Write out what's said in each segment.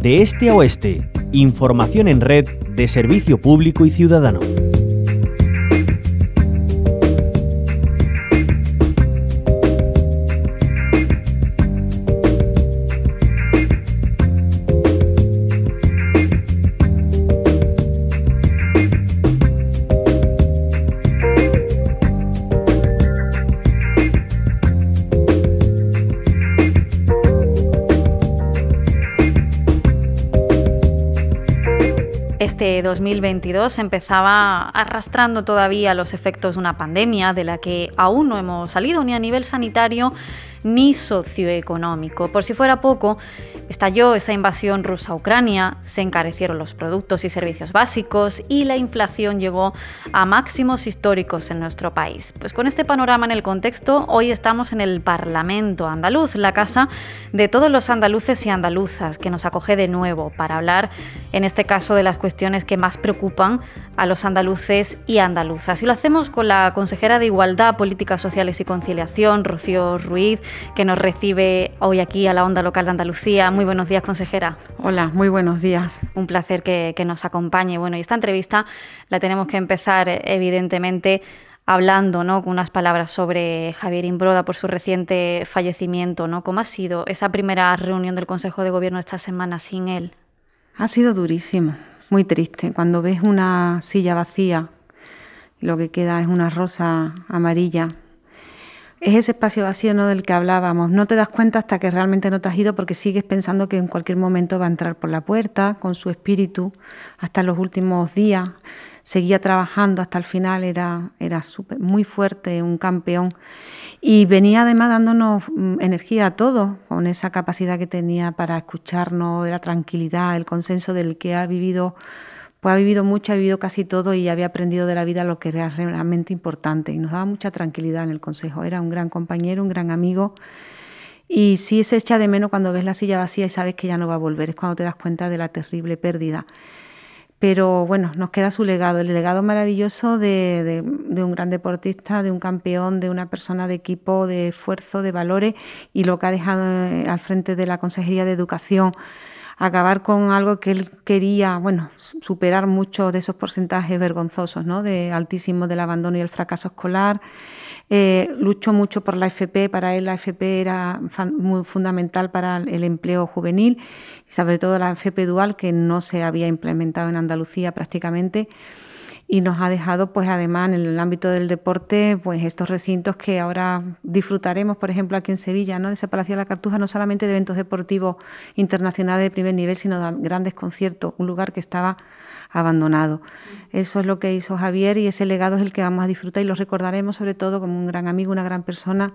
De este a oeste, información en red de servicio público y ciudadano. Este 2022 empezaba arrastrando todavía los efectos de una pandemia de la que aún no hemos salido ni a nivel sanitario ni socioeconómico. Por si fuera poco, estalló esa invasión rusa a Ucrania, se encarecieron los productos y servicios básicos y la inflación llegó a máximos históricos en nuestro país. Pues con este panorama en el contexto, hoy estamos en el Parlamento andaluz, la casa de todos los andaluces y andaluzas, que nos acoge de nuevo para hablar, en este caso, de las cuestiones que más preocupan a los andaluces y andaluzas. Y lo hacemos con la consejera de Igualdad, Políticas Sociales y Conciliación, Rocío Ruiz, que nos recibe hoy aquí a la Onda Local de Andalucía. Muy buenos días, consejera. Hola, muy buenos días. Un placer que nos acompañe. Bueno, y esta entrevista la tenemos que empezar, evidentemente, hablando, ¿no?, con unas palabras sobre Javier Imbroda por su reciente fallecimiento, ¿no? ¿Cómo ha sido esa primera reunión del Consejo de Gobierno esta semana sin él? Ha sido durísimo, muy triste. Cuando ves una silla vacía, lo que queda es una rosa amarilla. Es ese espacio vacío, ¿no?, del que hablábamos. No te das cuenta hasta que realmente no te has ido, porque sigues pensando que en cualquier momento va a entrar por la puerta con su espíritu hasta los últimos días. Seguía trabajando hasta el final, era muy fuerte, un campeón. Y venía además dándonos energía a todos, con esa capacidad que tenía para escucharnos, de la tranquilidad, el consenso del que ha vivido. Pues ha vivido mucho, ha vivido casi todo y había aprendido de la vida lo que era realmente importante. Y nos daba mucha tranquilidad en el Consejo. Era un gran compañero, un gran amigo. Y sí se echa de menos cuando ves la silla vacía y sabes que ya no va a volver. Es cuando te das cuenta de la terrible pérdida. Pero bueno, nos queda su legado, el legado maravilloso de un gran deportista, de un campeón, de una persona de equipo, de esfuerzo, de valores, y lo que ha dejado al frente de la Consejería de Educación. Acabar con algo que él quería, bueno, superar muchos de esos porcentajes vergonzosos, ¿no?, de altísimos del abandono y el fracaso escolar. Luchó mucho por la FP, para él la FP era muy fundamental para el empleo juvenil, y sobre todo la FP dual, que no se había implementado en Andalucía prácticamente. Y nos ha dejado, pues además, en el ámbito del deporte, pues estos recintos que ahora disfrutaremos, por ejemplo, aquí en Sevilla, ¿no?, de ese Palacio de la Cartuja, no solamente de eventos deportivos internacionales de primer nivel, sino de grandes conciertos, un lugar que estaba abandonado. Eso es lo que hizo Javier, y ese legado es el que vamos a disfrutar y lo recordaremos sobre todo como un gran amigo, una gran persona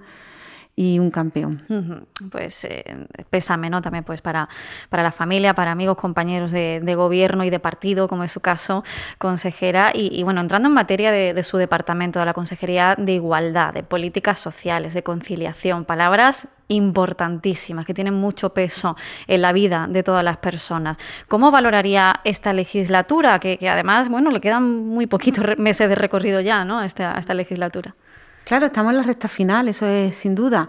y un campeón. Pues pésame, ¿no?, también pues para la familia, para amigos, compañeros de gobierno y de partido, como es su caso, consejera. Y bueno, entrando en materia de su departamento, de la Consejería de Igualdad, de Políticas Sociales, de Conciliación, palabras importantísimas que tienen mucho peso en la vida de todas las personas. ¿Cómo valoraría esta legislatura? Que además, bueno, le quedan muy poquitos meses de recorrido ya, ¿no?, a esta legislatura. Claro, estamos en la recta final, eso es sin duda,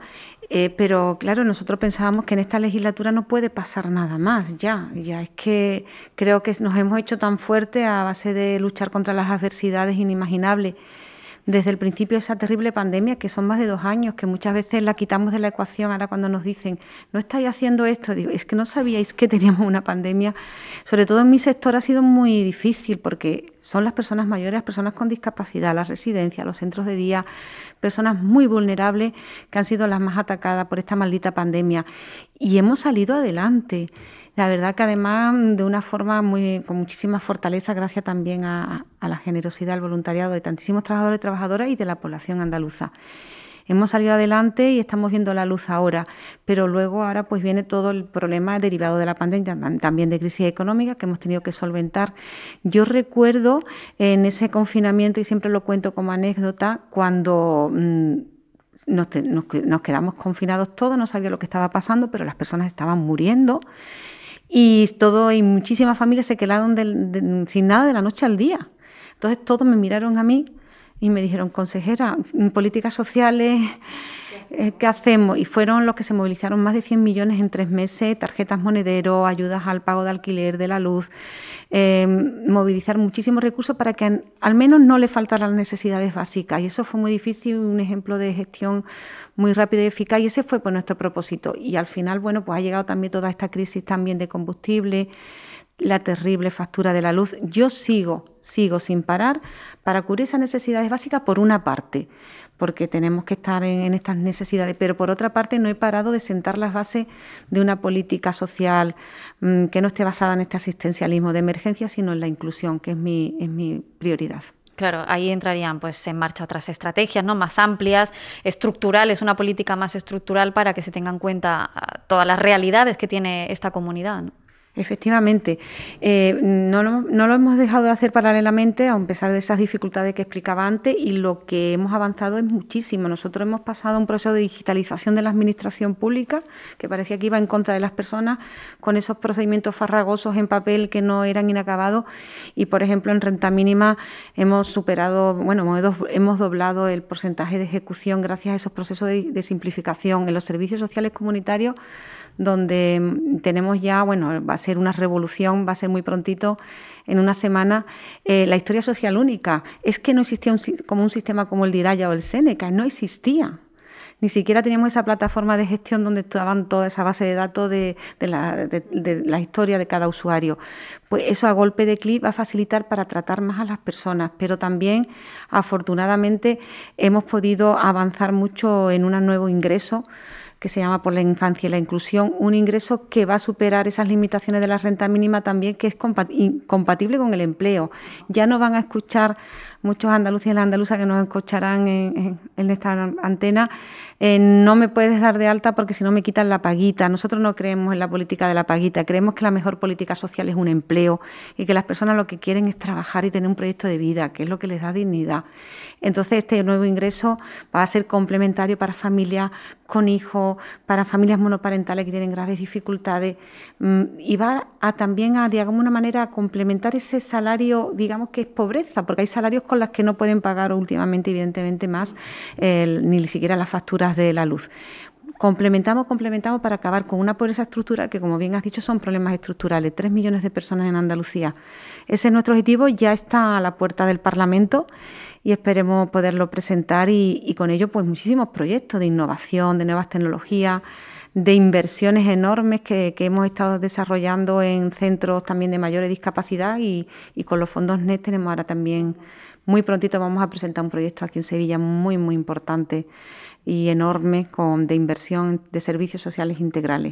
pero claro, nosotros pensábamos que en esta legislatura no puede pasar nada más, ya es que creo que nos hemos hecho tan fuertes a base de luchar contra las adversidades inimaginables. Desde el principio de esa terrible pandemia, que son más de 2 años, que muchas veces la quitamos de la ecuación. Ahora cuando nos dicen, no estáis haciendo esto, digo, es que no sabíais que teníamos una pandemia. Sobre todo en mi sector ha sido muy difícil, porque son las personas mayores, las personas con discapacidad, las residencias, los centros de día, personas muy vulnerables que han sido las más atacadas por esta maldita pandemia. Y hemos salido adelante. La verdad que además de una forma con muchísima fortaleza, gracias también a la generosidad, al voluntariado de tantísimos trabajadores y trabajadoras y de la población andaluza. Hemos salido adelante y estamos viendo la luz ahora, pero luego ahora pues viene todo el problema derivado de la pandemia, también de crisis económica que hemos tenido que solventar. Yo recuerdo en ese confinamiento, y siempre lo cuento como anécdota, cuando nos quedamos confinados todos, no sabía lo que estaba pasando, pero las personas estaban muriendo. Y muchísimas familias se quedaron sin nada de la noche al día. Entonces todos me miraron a mí y me dijeron, consejera, políticas sociales, ¿qué hacemos? Y fueron los que se movilizaron más de 100 millones en 3 meses, tarjetas monedero, ayudas al pago de alquiler, de la luz, movilizar muchísimos recursos para que al menos no le faltaran las necesidades básicas. Y eso fue muy difícil, un ejemplo de gestión muy rápida y eficaz, y ese fue pues nuestro propósito. Y al final, bueno, pues ha llegado también toda esta crisis también de combustible, la terrible factura de la luz. Yo sigo sin parar para cubrir esas necesidades básicas por una parte, porque tenemos que estar en estas necesidades, pero por otra parte no he parado de sentar las bases de una política social que no esté basada en este asistencialismo de emergencia, sino en la inclusión, que es mi prioridad. Claro, ahí entrarían pues en marcha otras estrategias, ¿no? Más amplias, estructurales, una política más estructural para que se tengan en cuenta todas las realidades que tiene esta comunidad, ¿no? Efectivamente, no lo hemos dejado de hacer paralelamente, a pesar de esas dificultades que explicaba antes, y lo que hemos avanzado es muchísimo. Nosotros hemos pasado a un proceso de digitalización de la administración pública, que parecía que iba en contra de las personas, con esos procedimientos farragosos en papel que no eran inacabados, y por ejemplo en renta mínima hemos doblado el porcentaje de ejecución gracias a esos procesos de simplificación. En los servicios sociales comunitarios, donde tenemos ya, va a ser una revolución, va a ser muy prontito, en una semana, la historia social única. Es que no existía un sistema como el de Iraya o el Séneca, no existía. Ni siquiera teníamos esa plataforma de gestión donde estaban toda esa base de datos de la historia de cada usuario. Pues eso a golpe de clic va a facilitar para tratar más a las personas, pero también, afortunadamente, hemos podido avanzar mucho en un nuevo ingreso que se llama Por la Infancia y la Inclusión, un ingreso que va a superar esas limitaciones de la renta mínima también, que es compatible con el empleo. Ya no van a escuchar muchos andaluces y las andaluzas que nos escucharán en esta antena, no me puedes dar de alta porque si no me quitan la paguita. Nosotros no creemos en la política de la paguita, creemos que la mejor política social es un empleo y que las personas lo que quieren es trabajar y tener un proyecto de vida, que es lo que les da dignidad. Entonces, este nuevo ingreso va a ser complementario para familias con hijos, para familias monoparentales que tienen graves dificultades, y va también de alguna manera, a complementar ese salario, digamos que es pobreza, porque hay salarios con los que no pueden pagar últimamente, evidentemente, más ni siquiera las facturas de la luz. Complementamos para acabar con una pobreza estructural que, como bien has dicho, son problemas estructurales. 3 millones de personas en Andalucía. Ese es nuestro objetivo, ya está a la puerta del Parlamento y esperemos poderlo presentar y con ello pues muchísimos proyectos de innovación, de nuevas tecnologías, de inversiones enormes que hemos estado desarrollando en centros también de mayores discapacidad y con los fondos NET tenemos ahora también, muy prontito vamos a presentar un proyecto aquí en Sevilla muy, muy importante y enorme de inversión de servicios sociales integrales.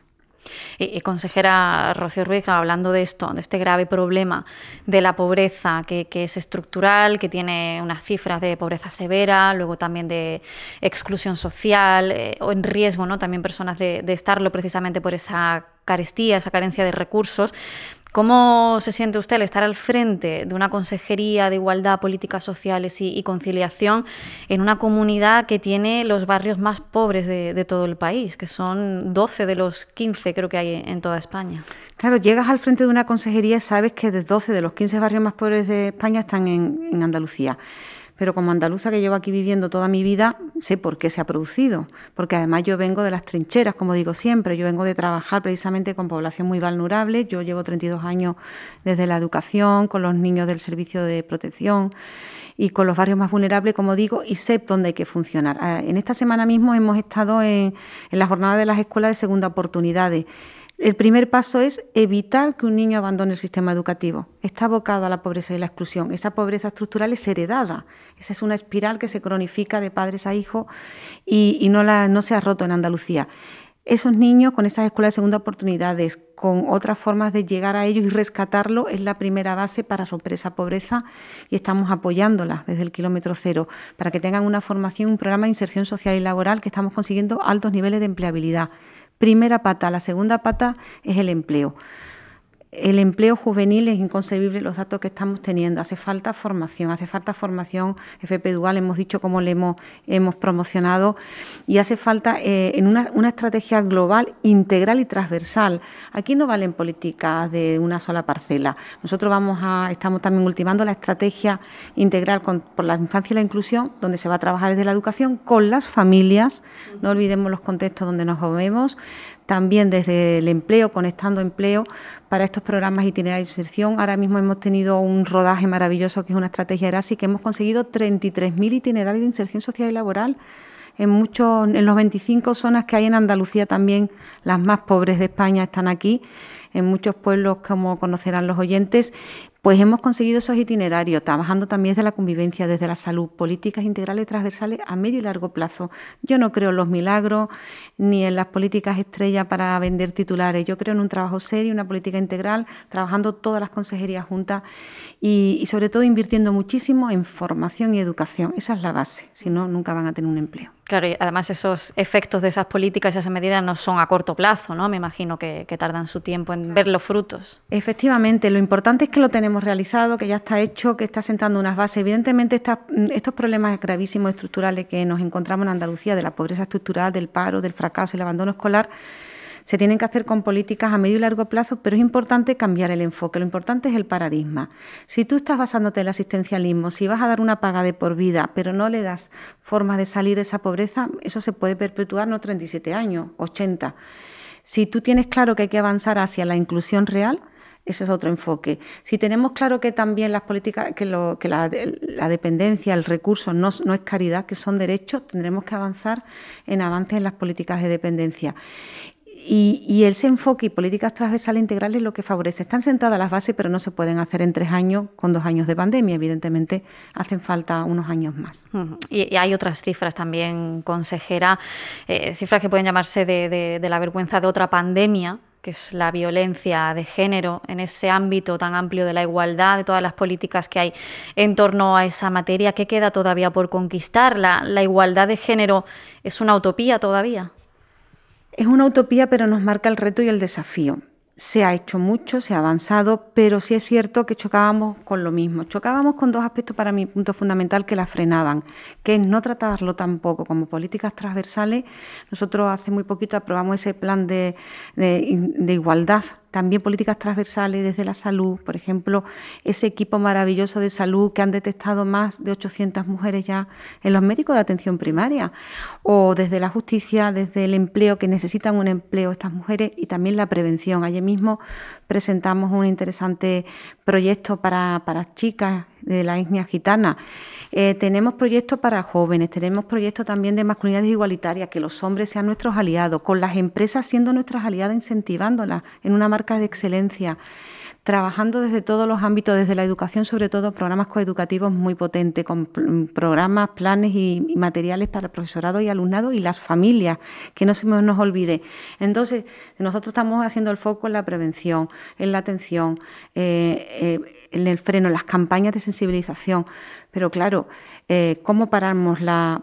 Consejera Rocío Ruiz, hablando de esto, de este grave problema de la pobreza que es estructural, que tiene unas cifras de pobreza severa, luego también de exclusión social o en riesgo, ¿no? También personas de estarlo precisamente por esa carestía, esa carencia de recursos. ¿Cómo se siente usted al estar al frente de una consejería de igualdad, políticas sociales y conciliación en una comunidad que tiene los barrios más pobres de todo el país, que son 12 de los 15 creo que hay en toda España? Claro, llegas al frente de una consejería y sabes que de 12 de los 15 barrios más pobres de España están en Andalucía. Pero como andaluza que llevo aquí viviendo toda mi vida, sé por qué se ha producido, porque además yo vengo de las trincheras, como digo siempre, yo vengo de trabajar precisamente con población muy vulnerable, yo llevo 32 años desde la educación, con los niños del servicio de protección y con los barrios más vulnerables, como digo, y sé dónde hay que funcionar. En esta semana mismo hemos estado en la jornada de las escuelas de segunda oportunidades. El primer paso es evitar que un niño abandone el sistema educativo. Está abocado a la pobreza y la exclusión. Esa pobreza estructural es heredada. Esa es una espiral que se cronifica de padres a hijos y no se ha roto en Andalucía. Esos niños con esas escuelas de segunda oportunidades, con otras formas de llegar a ellos y rescatarlo, es la primera base para romper esa pobreza y estamos apoyándolas desde el kilómetro cero para que tengan una formación, un programa de inserción social y laboral que estamos consiguiendo altos niveles de empleabilidad. Primera pata. La segunda pata es el empleo. el empleo juvenil es inconcebible los datos que estamos teniendo. Hace falta formación, FP Dual, hemos dicho cómo le hemos promocionado, y hace falta en una estrategia global, integral y transversal. Aquí no valen políticas de una sola parcela. Nosotros estamos también ultimando la estrategia integral por la infancia y la inclusión, donde se va a trabajar desde la educación con las familias, no olvidemos los contextos donde nos movemos, también desde el empleo, conectando empleo para estos programas itinerarios de inserción. Ahora mismo hemos tenido un rodaje maravilloso que es una estrategia ERASI, que hemos conseguido 33.000 itinerarios de inserción social y laboral en los 25 zonas que hay en Andalucía, también las más pobres de España están aquí, en muchos pueblos, como conocerán los oyentes. Pues hemos conseguido esos itinerarios, trabajando también desde la convivencia, desde la salud, políticas integrales transversales a medio y largo plazo. Yo no creo en los milagros ni en las políticas estrellas para vender titulares. Yo creo en un trabajo serio, una política integral, trabajando todas las consejerías juntas y sobre todo invirtiendo muchísimo en formación y educación. Esa es la base, si no, nunca van a tener un empleo. Claro, y además esos efectos de esas políticas y esas medidas no son a corto plazo, ¿no? Me imagino que tardan su tiempo en ver los frutos. Efectivamente, lo importante es que lo tenemos realizado, que ya está hecho, que está sentando unas bases. Evidentemente, estos problemas gravísimos estructurales que nos encontramos en Andalucía, de la pobreza estructural, del paro, del fracaso y el abandono escolar, se tienen que hacer con políticas a medio y largo plazo, pero es importante cambiar el enfoque. Lo importante es el paradigma. Si tú estás basándote en el asistencialismo, si vas a dar una paga de por vida, pero no le das formas de salir de esa pobreza, eso se puede perpetuar no 37 años, 80. Si tú tienes claro que hay que avanzar hacia la inclusión real, ese es otro enfoque. Si tenemos claro que también las políticas, que la dependencia, el recurso no es caridad, que son derechos, tendremos que avanzar en avances en las políticas de dependencia. Y ese enfoque y políticas transversales integrales es lo que favorece. Están sentadas las bases, pero no se pueden hacer en 3 años con 2 años de pandemia. Evidentemente, hacen falta unos años más. Y hay otras cifras también, consejera, cifras que pueden llamarse de la vergüenza de otra pandemia, que es la violencia de género, en ese ámbito tan amplio de la igualdad, de todas las políticas que hay en torno a esa materia. ¿Qué queda todavía por conquistar? ¿La igualdad de género es una utopía todavía? Es una utopía, pero nos marca el reto y el desafío. Se ha hecho mucho, se ha avanzado, pero sí es cierto que chocábamos con lo mismo. Chocábamos con 2 aspectos para mí, punto fundamental, que la frenaban, que es no tratarlo tampoco como políticas transversales. Nosotros hace muy poquito aprobamos ese plan de igualdad, también políticas transversales desde la salud, por ejemplo, ese equipo maravilloso de salud que han detectado más de 800 mujeres ya en los médicos de atención primaria, o desde la justicia, desde el empleo, que necesitan un empleo estas mujeres, y también la prevención. Ayer mismo presentamos un interesante proyecto para chicas de la etnia gitana. Tenemos proyectos para jóvenes, tenemos proyectos también de masculinidades igualitarias, que los hombres sean nuestros aliados, con las empresas siendo nuestras aliadas, incentivándolas en una marca de excelencia, trabajando desde todos los ámbitos, desde la educación, sobre todo programas coeducativos muy potentes, con programas, planes y materiales para el profesorado y alumnado y las familias, que no se nos olvide. Entonces, nosotros estamos haciendo el foco en la prevención, en la atención, en el freno, en las campañas de sensibilización. Pero claro, ¿cómo paramos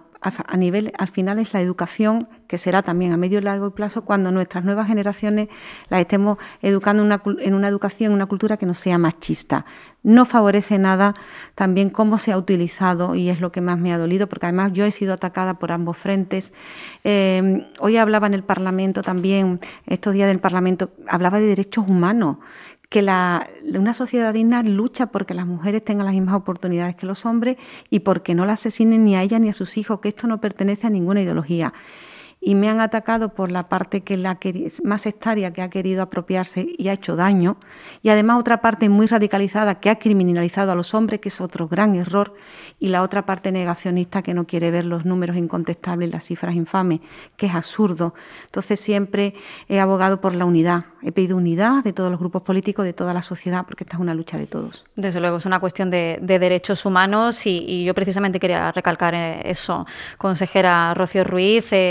al final es la educación, que será también a medio y largo plazo, cuando nuestras nuevas generaciones las estemos educando en una educación, una cultura que no sea machista. No favorece nada también cómo se ha utilizado, y es lo que más me ha dolido, porque además yo he sido atacada por ambos frentes. Hoy hablaba en el Parlamento también, estos días del Parlamento, hablaba de derechos humanos, que una sociedad digna lucha porque las mujeres tengan las mismas oportunidades que los hombres y porque no la asesinen ni a ella ni a sus hijos, que esto no pertenece a ninguna ideología. Y me han atacado por la parte más sectaria, que ha querido apropiarse y ha hecho daño, y además otra parte muy radicalizada que ha criminalizado a los hombres, que es otro gran error, y la otra parte negacionista que no quiere ver los números incontestables, las cifras infames, que es absurdo. Entonces siempre he abogado por la unidad, he pedido unidad de todos los grupos políticos, de toda la sociedad, porque esta es una lucha de todos. Desde luego, es una cuestión de derechos humanos y yo precisamente quería recalcar eso, consejera Rocío Ruiz. Muchas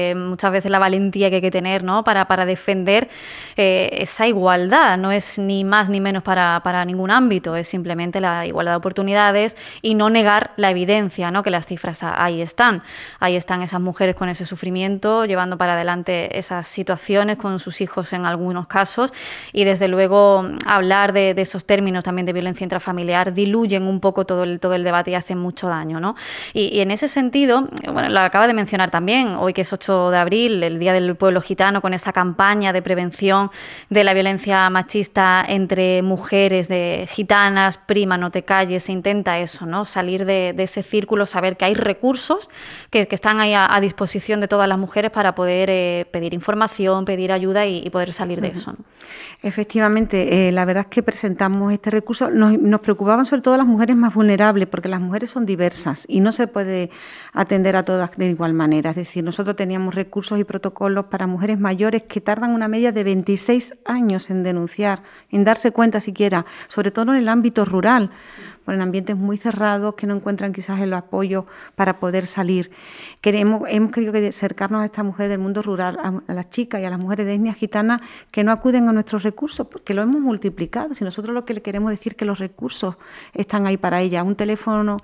muchas veces la valentía que hay que tener, ¿no?, para defender esa igualdad. No es ni más ni menos para ningún ámbito, es simplemente la igualdad de oportunidades y no negar la evidencia, ¿no?, que las cifras ahí están. Ahí están esas mujeres con ese sufrimiento, llevando para adelante esas situaciones con sus hijos en algunos casos, y desde luego hablar de esos términos también de violencia intrafamiliar diluyen un poco todo el debate y hacen mucho daño, ¿no? Y en ese sentido, bueno, lo acaba de mencionar también, hoy que es 8 de abril, el Día del Pueblo Gitano, con esa campaña de prevención de la violencia machista entre mujeres de gitanas, prima, no te calles, se intenta eso, ¿no?, salir de ese círculo, saber que hay recursos que están ahí a disposición de todas las mujeres para poder pedir información, pedir ayuda y poder salir de eso, ¿no? Efectivamente, la verdad es que presentamos este recurso. Nos preocupaban sobre todo las mujeres más vulnerables, porque las mujeres son diversas y no se puede atender a todas de igual manera. Es decir, nosotros teníamos recursos y protocolos para mujeres mayores que tardan una media de 26 años en denunciar, en darse cuenta siquiera, sobre todo en el ámbito rural, en ambientes muy cerrados que no encuentran quizás el apoyo para poder salir. Hemos querido acercarnos a estas mujeres del mundo rural, a las chicas y a las mujeres de etnia gitana que no acuden a nuestros recursos, porque lo hemos multiplicado. Si nosotros lo que le queremos decir es que los recursos están ahí para ellas. Un teléfono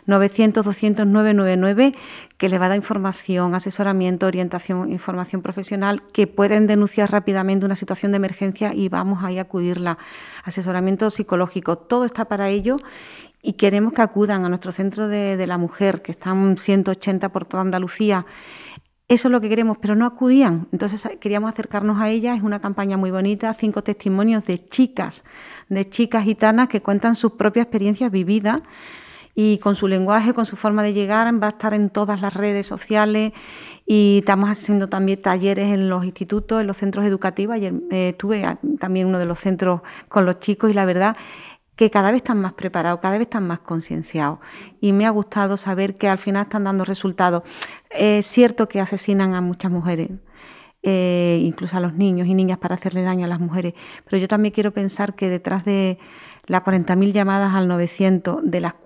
900-200-999 que les va a dar información, asesoramiento, orientación, información profesional, que pueden denunciar rápidamente una situación de emergencia y vamos ahí a acudirla. Asesoramiento psicológico, todo está para ello. Y queremos que acudan a nuestro centro de la mujer, que están 180 por toda Andalucía. Eso es lo que queremos, pero no acudían. Entonces queríamos acercarnos a ellas. Es una campaña muy bonita, 5 testimonios de chicas gitanas que cuentan sus propias experiencias vividas y con su lenguaje, con su forma de llegar. Va a estar en todas las redes sociales y estamos haciendo también talleres en los institutos, en los centros educativos. Ayer estuve también en uno de los centros con los chicos y la verdad que cada vez están más preparados, cada vez están más concienciados. Y me ha gustado saber que al final están dando resultados. Es cierto que asesinan a muchas mujeres, incluso a los niños y niñas para hacerle daño a las mujeres, pero yo también quiero pensar que detrás de las 40.000 llamadas al 900, de las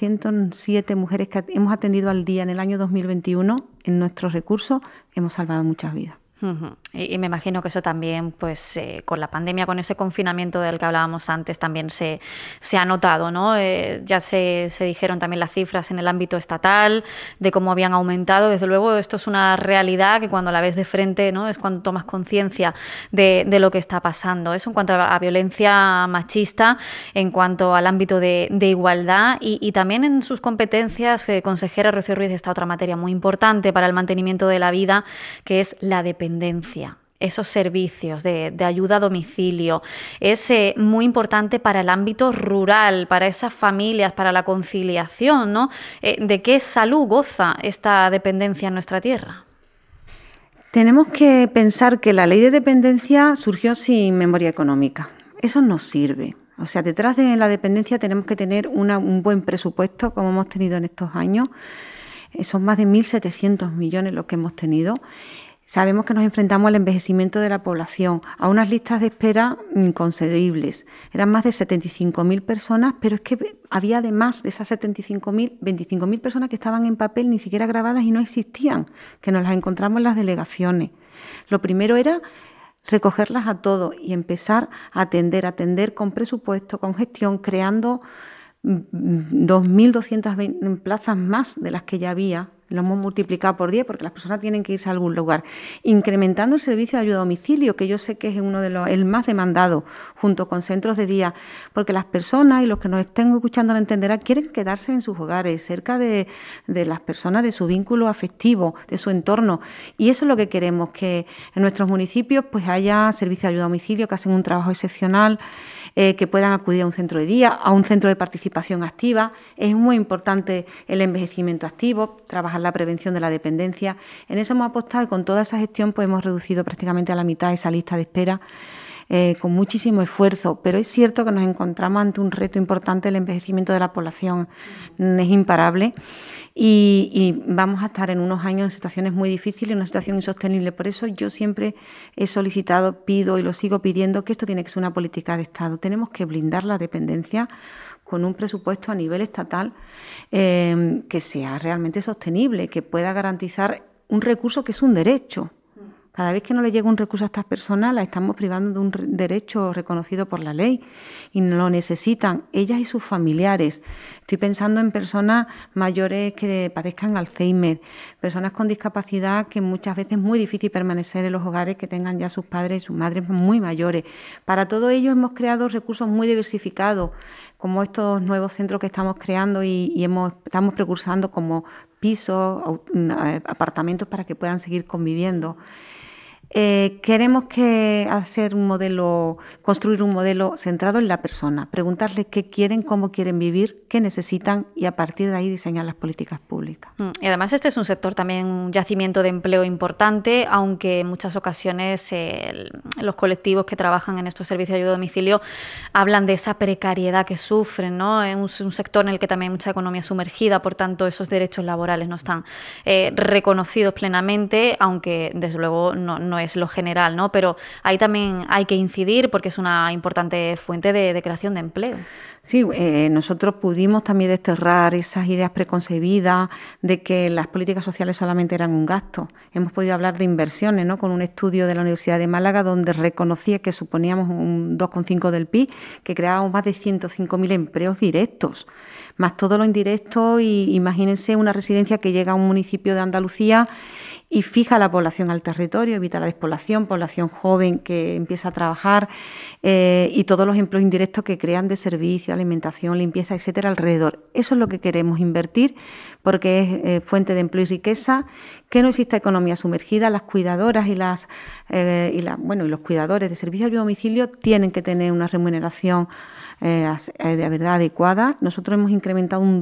407 mujeres que hemos atendido al día en el año 2021, en nuestros recursos, hemos salvado muchas vidas. Uh-huh. Y me imagino que eso también, pues con la pandemia, con ese confinamiento del que hablábamos antes, también se ha notado, ¿no? Ya se dijeron también las cifras en el ámbito estatal de cómo habían aumentado. Desde luego, esto es una realidad que cuando la ves de frente, ¿no?, es cuando tomas conciencia de lo que está pasando. Eso en cuanto a violencia machista, en cuanto al ámbito de igualdad y también en sus competencias, consejera Rocío Ruiz, está otra materia muy importante para el mantenimiento de la vida, que es la dependencia. Esos servicios de ayuda a domicilio es muy importante para el ámbito rural, para esas familias, para la conciliación, ¿no? ¿De qué salud goza esta dependencia en nuestra tierra? Tenemos que pensar que la ley de dependencia surgió sin memoria económica. Eso nos sirve. O sea, detrás de la dependencia tenemos que tener un buen presupuesto, como hemos tenido en estos años. Son más de 1.700 millones los que hemos tenido. Sabemos que nos enfrentamos al envejecimiento de la población, a unas listas de espera inconcebibles. Eran más de 75.000 personas, pero es que había además de esas 75.000, 25.000 personas que estaban en papel, ni siquiera grabadas y no existían, que nos las encontramos en las delegaciones. Lo primero era recogerlas a todos y empezar a atender con presupuesto, con gestión, creando 2.220 plazas más de las que ya había. Lo hemos multiplicado por 10 porque las personas tienen que irse a algún lugar. Incrementando el servicio de ayuda a domicilio, que yo sé que es uno de el más demandado, junto con centros de día, porque las personas y los que nos estén escuchando lo entenderán, quieren quedarse en sus hogares, cerca de las personas, de su vínculo afectivo, de su entorno. Y eso es lo que queremos, que en nuestros municipios pues haya servicio de ayuda a domicilio, que hacen un trabajo excepcional, que puedan acudir a un centro de día, a un centro de participación activa. Es muy importante el envejecimiento activo, trabajar la prevención de la dependencia. En eso hemos apostado y con toda esa gestión pues hemos reducido prácticamente a la mitad esa lista de espera con muchísimo esfuerzo. Pero es cierto que nos encontramos ante un reto importante. El envejecimiento de la población es imparable y vamos a estar en unos años en situaciones muy difíciles, en una situación insostenible. Por eso yo siempre he solicitado, pido y lo sigo pidiendo que esto tiene que ser una política de Estado. Tenemos que blindar la dependencia con un presupuesto a nivel estatal que sea realmente sostenible, que pueda garantizar un recurso que es un derecho. Cada vez que no le llega un recurso a estas personas, las estamos privando de un derecho reconocido por la ley y lo necesitan ellas y sus familiares. Estoy pensando en personas mayores que padezcan Alzheimer, personas con discapacidad que muchas veces es muy difícil permanecer en los hogares que tengan ya sus padres y sus madres muy mayores. Para todo ello hemos creado recursos muy diversificados, como estos nuevos centros que estamos creando y estamos precursando como pisos, apartamentos para que puedan seguir conviviendo. Queremos construir un modelo centrado en la persona, preguntarles qué quieren, cómo quieren vivir, qué necesitan y a partir de ahí diseñar las políticas públicas. Y además este es un sector también, un yacimiento de empleo importante, aunque en muchas ocasiones los colectivos que trabajan en estos servicios de ayuda a domicilio hablan de esa precariedad que sufren, ¿no? Es un sector en el que también hay mucha economía sumergida, por tanto esos derechos laborales no están reconocidos plenamente, aunque desde luego no es lo general, ¿no? Pero ahí también hay que incidir porque es una importante fuente de creación de empleo. Sí, nosotros pudimos también desterrar esas ideas preconcebidas de que las políticas sociales solamente eran un gasto. Hemos podido hablar de inversiones, ¿no? Con un estudio de la Universidad de Málaga donde reconocía que suponíamos un 2,5 del PIB, que creábamos más de 105.000 empleos directos, más todo lo indirecto. Y imagínense una residencia que llega a un municipio de Andalucía y fija la población al territorio, evita la despoblación, población joven que empieza a trabajar y todos los empleos indirectos que crean de servicio, alimentación, limpieza, etcétera, alrededor. Eso es lo que queremos invertir porque es fuente de empleo y riqueza, que no exista economía sumergida. Las cuidadoras y los cuidadores de servicio de domicilio tienen que tener una remuneración de verdad adecuada. Nosotros hemos incrementado un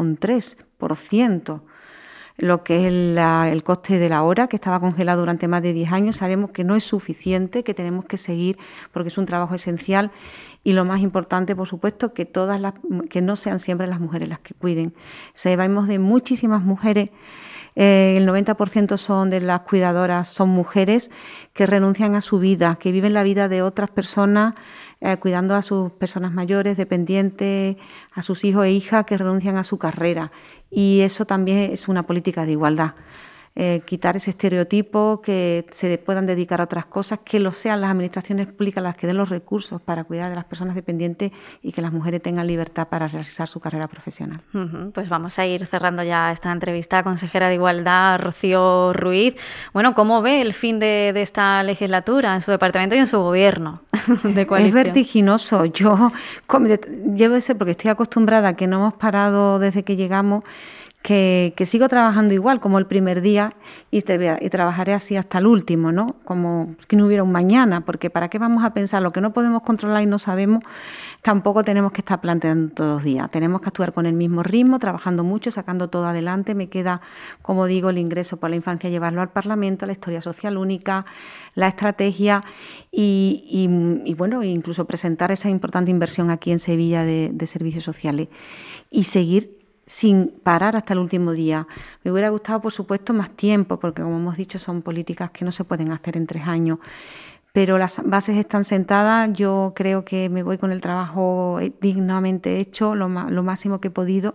12,3%. Lo que es el coste de la hora, que estaba congelado durante más de 10 años. Sabemos que no es suficiente, que tenemos que seguir porque es un trabajo esencial y lo más importante, por supuesto, que que no sean siempre las mujeres las que cuiden. Sabemos de muchísimas mujeres, el 90% de las cuidadoras son mujeres que renuncian a su vida, que viven la vida de otras personas, cuidando a sus personas mayores, dependientes, a sus hijos e hijas que renuncian a su carrera. Y eso también es una política de igualdad. Quitar ese estereotipo, que se puedan dedicar a otras cosas, que lo sean las administraciones públicas las que den los recursos para cuidar de las personas dependientes y que las mujeres tengan libertad para realizar su carrera profesional. Pues vamos a ir cerrando ya esta entrevista. Consejera de Igualdad, Rocío Ruiz. Bueno, ¿cómo ve el fin de esta legislatura en su departamento y en su gobierno de coalición? Es vertiginoso. Yo llevo ese porque estoy acostumbrada a que no hemos parado desde que llegamos, que sigo trabajando igual como el primer día y trabajaré así hasta el último, ¿no? Como que no hubiera un mañana, porque ¿para qué vamos a pensar lo que no podemos controlar y no sabemos? Tampoco tenemos que estar planteando todos los días. Tenemos que actuar con el mismo ritmo, trabajando mucho, sacando todo adelante. Me queda, como digo, el ingreso por la infancia, llevarlo al Parlamento, la historia social única, la estrategia y bueno, incluso presentar esa importante inversión aquí en Sevilla de servicios sociales y seguir sin parar hasta el último día. Me hubiera gustado, por supuesto, más tiempo, porque como hemos dicho, son políticas que no se pueden hacer en 3 años. Pero las bases están sentadas. Yo creo que me voy con el trabajo dignamente hecho, lo máximo que he podido.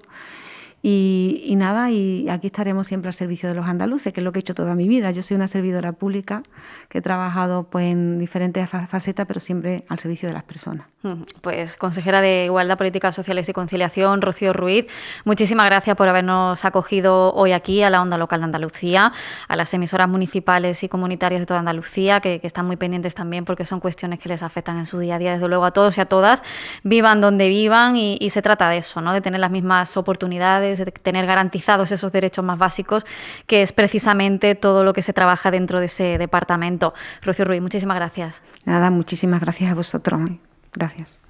Y nada, y aquí estaremos siempre al servicio de los andaluces, que es lo que he hecho toda mi vida. Yo soy una servidora pública que he trabajado pues en diferentes facetas, pero siempre al servicio de las personas. Pues consejera de Igualdad, Políticas Sociales y Conciliación, Rocío Ruiz, muchísimas gracias por habernos acogido hoy aquí a la Onda Local de Andalucía, a las emisoras municipales y comunitarias de toda Andalucía, que están muy pendientes también porque son cuestiones que les afectan en su día a día, desde luego a todos y a todas, vivan donde vivan y se trata de eso, ¿no? De tener las mismas oportunidades, de tener garantizados esos derechos más básicos, que es precisamente todo lo que se trabaja dentro de ese departamento. Rocío Ruiz, muchísimas gracias. Nada, muchísimas gracias a vosotros. Gracias.